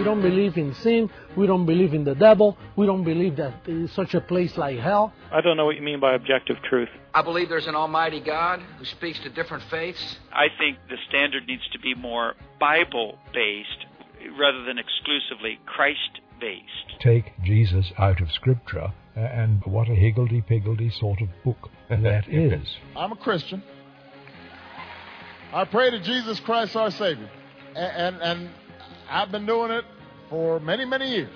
don't believe in sin. We don't believe in the devil. We don't believe that there is such a place like hell. I don't know what you mean by objective truth. I believe there's an almighty God who speaks to different faiths. I think the standard needs to be more Bible-based rather than exclusively Christ-based. Take Jesus out of Scripture, and what a higgledy-piggledy sort of book that is. I'm a Christian. I pray to Jesus Christ our Savior. And I've been doing it for many, many years.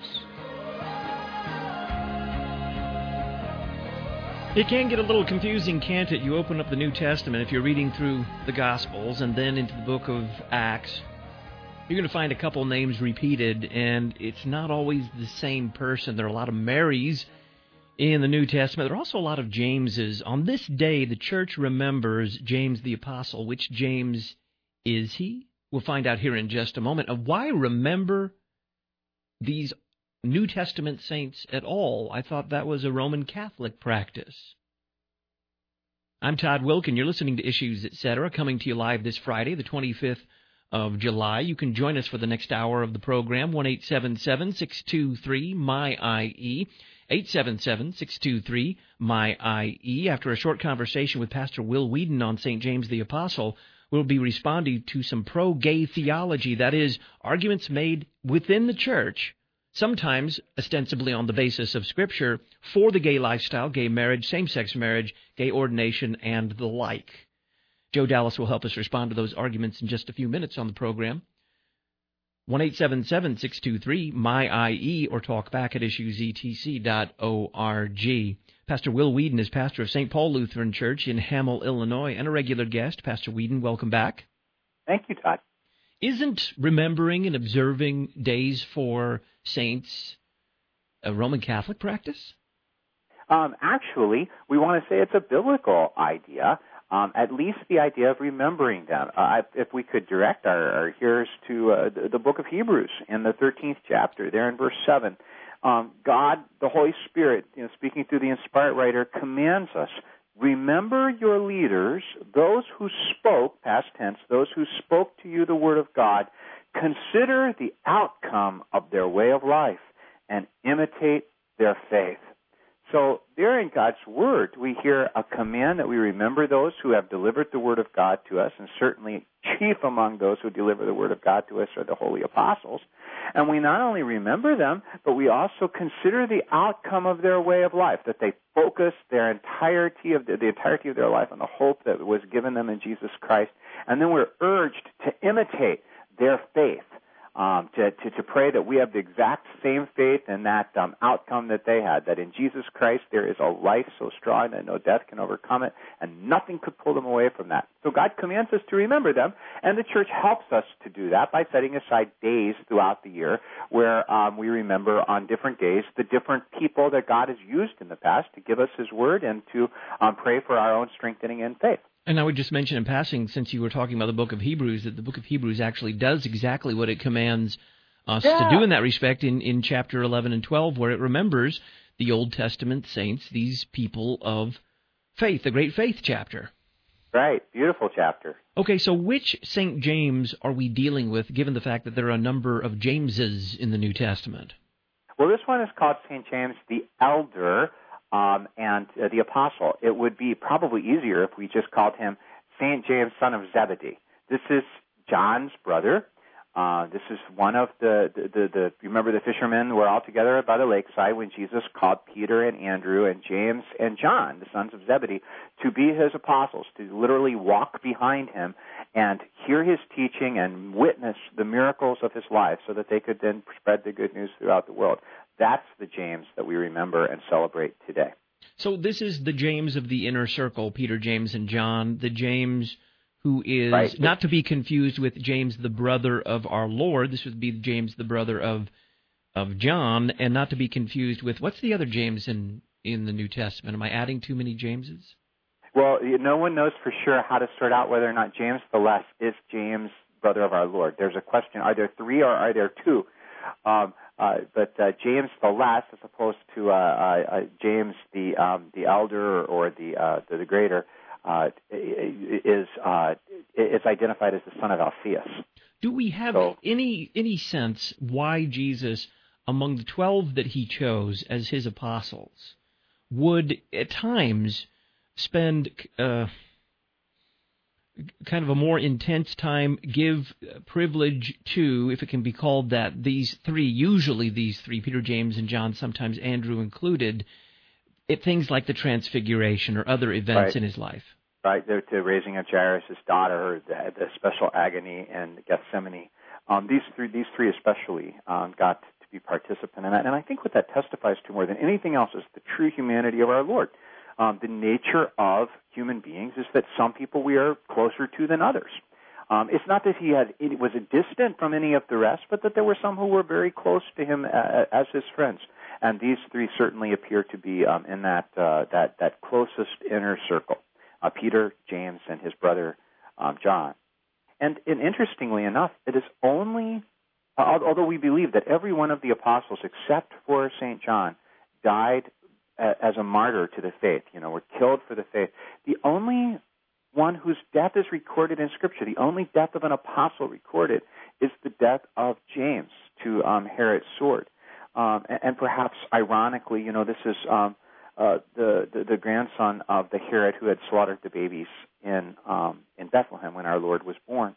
It can get a little confusing, can't it? You open up the New Testament, if you're reading through the Gospels and then into the book of Acts, you're going to find a couple names repeated, and it's not always the same person. There are a lot of Marys in the New Testament. There are also a lot of Jameses. On this day, the church remembers James the Apostle. Which James is he? We'll find out here in just a moment. Why remember these New Testament saints at all? I thought that was a Roman Catholic practice. I'm Todd Wilkin. You're listening to Issues, Etc., coming to you live this Friday, the 25th of July. You can join us for the next hour of the program, 1-877-623-MY-IE, 877-623-MY-IE. After a short conversation with Pastor Will Whedon on St. James the Apostle, we'll be responding to some pro-gay theology, that is, arguments made within the church, sometimes ostensibly on the basis of Scripture, for the gay lifestyle, gay marriage, same-sex marriage, gay ordination, and the like. Joe Dallas will help us respond to those arguments in just a few minutes on the program. 1-877-623-MY-IE or talk back at issuesetc.org. Pastor Will Whedon is pastor of St. Paul Lutheran Church in Hamel, Illinois, and a regular guest. Pastor Whedon, welcome back. Thank you, Todd. Isn't remembering and observing days for saints a Roman Catholic practice? Actually, we want to say it's a biblical idea, at least the idea of remembering them. If we could direct our hearers to the book of Hebrews in the 13th chapter, there in verse 7, God, the Holy Spirit, speaking through the inspired writer, commands us, remember your leaders, those who spoke, past tense, those who spoke to you the word of God, consider the outcome of their way of life and imitate their faith. So there in God's Word, we hear a command that we remember those who have delivered the Word of God to us, and certainly chief among those who deliver the Word of God to us are the Holy Apostles. And we not only remember them, but we also consider the outcome of their way of life, that they focus their entirety of the entirety of their life on the hope that was given them in Jesus Christ. And then we're urged to imitate their faith. To pray that we have the exact same faith in that outcome that they had, that in Jesus Christ there is a life so strong that no death can overcome it, and nothing could pull them away from that. So God commands us to remember them, and the church helps us to do that by setting aside days throughout the year where we remember on different days the different people that God has used in the past to give us His Word and to pray for our own strengthening in faith. And I would just mention in passing, since you were talking about the book of Hebrews, that the book of Hebrews actually does exactly what it commands us to do in that respect in chapter 11 and 12, where it remembers the Old Testament saints, these people of faith, the great faith chapter. Right, beautiful chapter. Okay, so which St. James are we dealing with, given the fact that there are a number of Jameses in the New Testament? Well, this one is called St. James the Elder, and the Apostle. It would be probably easier if we just called him St. James, son of Zebedee. This is John's brother. This is one of the you remember the fishermen were all together by the lakeside when Jesus called Peter and Andrew and James and John, the sons of Zebedee, to be his apostles, to literally walk behind him and hear his teaching and witness the miracles of his life so that they could then spread the good news throughout the world. That's the James that we remember and celebrate today. So this is the James of the inner circle, Peter, James, and John, the James who is not to be confused with James, the brother of our Lord. This would be James, the brother of John, and not to be confused with, what's the other James in the New Testament? Am I adding too many Jameses? Well, no one knows for sure how to sort out whether or not James the Less is James, brother of our Lord. There's a question, are there three or are there two? But James the Less, as opposed to James the Elder or the Greater, is identified as the son of Alphaeus. Do we have any sense why Jesus, among the 12 that he chose as his apostles, would at times spend kind of a more intense time, give privilege to, if it can be called that, usually these three, Peter, James, and John, sometimes Andrew included, at things like the Transfiguration or other events in his life? Right, to raising of Jairus' daughter, the special agony in Gethsemane. These three especially got to be participant in that. And I think what that testifies to more than anything else is the true humanity of our Lord. The nature of human beings is that some people we are closer to than others. It's not that he was distant from any of the rest, but that there were some who were very close to him as his friends. And these three certainly appear to be in that closest inner circle. Peter, James, and his brother John. And interestingly enough, it is only, although we believe that every one of the apostles except for St. John died as a martyr to the faith, were killed for the faith, the only one whose death is recorded in Scripture, the only death of an apostle recorded, is the death of James to Herod's sword. And perhaps ironically, this is the grandson of the Herod who had slaughtered the babies in Bethlehem when our Lord was born.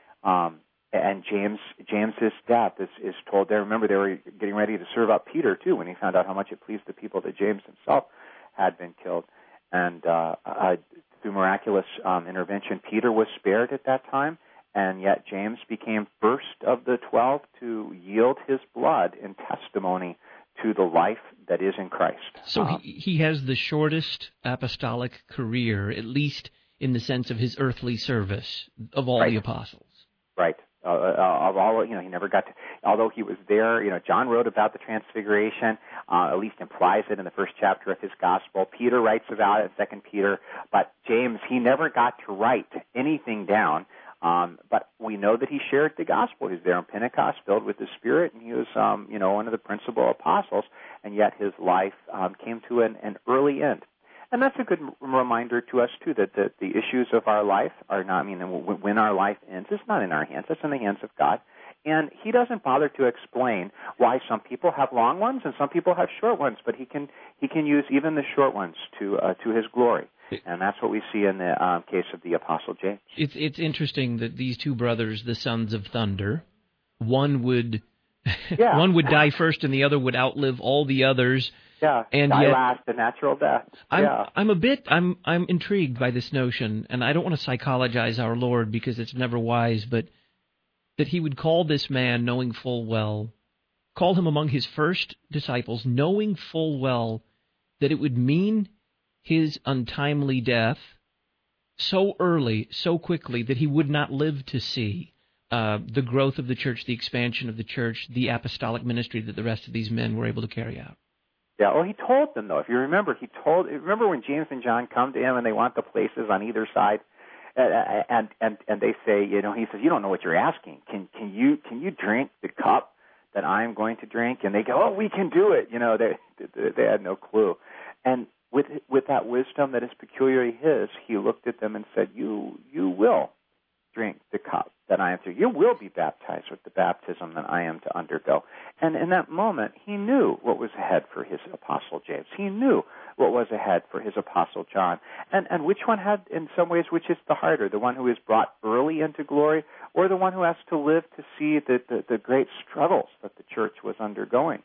And James's death is told there. Remember, they were getting ready to serve up Peter too when he found out how much it pleased the people that James himself had been killed. And through miraculous intervention, Peter was spared at that time, and yet James became first of the 12 to yield his blood in testimony to the life that is in Christ. So he has the shortest apostolic career, at least in the sense of his earthly service, of all the apostles. Right. Of all, he never got to, although he was there, John wrote about the Transfiguration, at least implies it in the first chapter of his gospel. Peter writes about it in 2 Peter, but James, he never got to write anything down. But we know that he shared the gospel. He was there on Pentecost, filled with the Spirit, and he was, one of the principal apostles, and yet his life came to an early end. And that's a good reminder to us, too, that the issues of our life are not, when our life ends, it's not in our hands, it's in the hands of God. And he doesn't bother to explain why some people have long ones and some people have short ones, but he can use even the short ones to his glory. And that's what we see in the case of the Apostle James. It's interesting that these two brothers, the sons of thunder, one would die first and the other would outlive all the others. Yeah, and die yet, last, a natural death. I'm intrigued by this notion, and I don't want to psychologize our Lord because it's never wise, but that he would call this man, knowing full well, call him among his first disciples, knowing full well that it would mean his untimely death so early, so quickly, that he would not live to see the growth of the church, the expansion of the church, the apostolic ministry that the rest of these men were able to carry out. Yeah, well, he told them, though. If you remember, remember when James and John come to him and they want the places on either side, and they say, he says, you don't know what you're asking. Can you drink the cup that I'm going to drink? And they go, oh, we can do it. They had no clue. And with that wisdom that is peculiarly his, he looked at them and said, you will drink the cup that I am to. You will be baptized with the baptism that I am to undergo. And in that moment, he knew what was ahead for his apostle James. He knew what was ahead for his apostle John. And which one had, in some ways, which is the harder, the one who is brought early into glory, or the one who has to live to see the great struggles that the church was undergoing?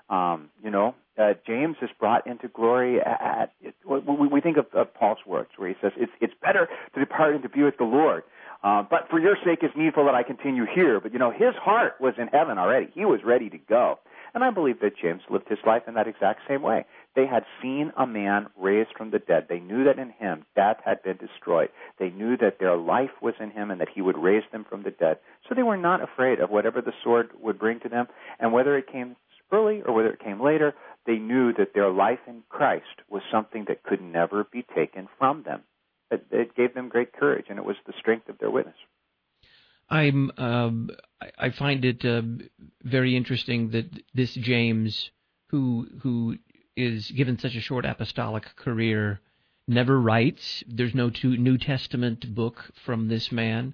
James is brought into glory we think of Paul's words, where he says, it's better to depart and to be with the Lord. But for your sake, it's needful that I continue here. But, his heart was in heaven already. He was ready to go. And I believe that James lived his life in that exact same way. They had seen a man raised from the dead. They knew that in him death had been destroyed. They knew that their life was in him and that he would raise them from the dead. So they were not afraid of whatever the sword would bring to them. And whether it came early or whether it came later, they knew that their life in Christ was something that could never be taken from them. It gave them great courage, and it was the strength of their witness. I find it very interesting that this James, who is given such a short apostolic career, never writes. There's no New Testament book from this man.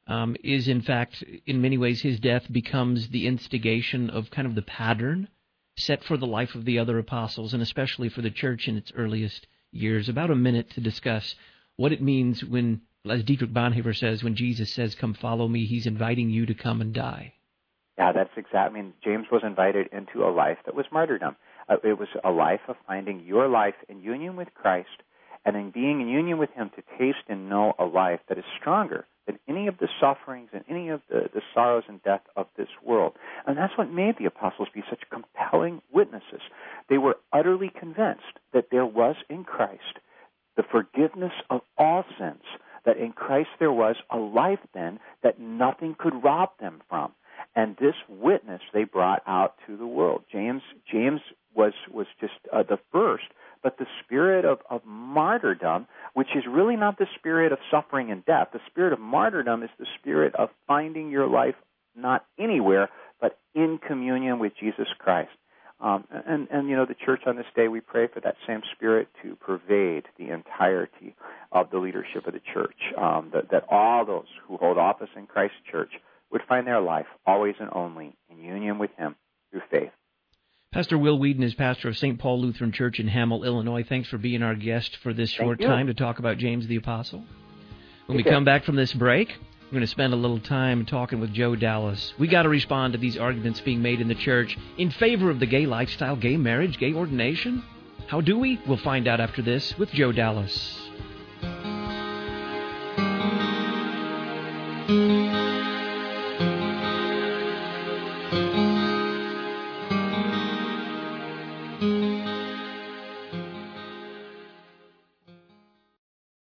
is, in fact, in many ways, his death becomes the instigation of kind of the pattern set for the life of the other apostles, and especially for the church in its earliest years. About a minute to discuss what it means when, as Dietrich Bonhoeffer says, when Jesus says, "Come follow me," he's inviting you to come and die. Yeah, that's exactly. I mean, James was invited into a life that was martyrdom. It was a life of finding your life in union with Christ, and in being in union with him to taste and know a life that is stronger than any of the sufferings and any of the sorrows and death of this world. And that's what made the apostles be such compelling witnesses. They were utterly convinced that there was in Christ the forgiveness of all sins, that in Christ there was a life then that nothing could rob them from. And this witness they brought out to the world. James was just the first, but the spirit of martyrdom, which is really not the spirit of suffering and death. The spirit of martyrdom is the spirit of finding your life not anywhere, but in communion with Jesus Christ. And the church on this day, we pray for that same spirit to pervade the entirety of the leadership of the church, that all those who hold office in Christ's church would find their life always and only in union with him through faith. Pastor Will Weedon is pastor of St. Paul Lutheran Church in Hamel, Illinois. Thanks for being our guest for this short time to talk about James the Apostle. When we come back from this break, we're going to spend a little time talking with Joe Dallas. We got to respond to these arguments being made in the church in favor of the gay lifestyle, gay marriage, gay ordination. How do we? We'll find out after this with Joe Dallas.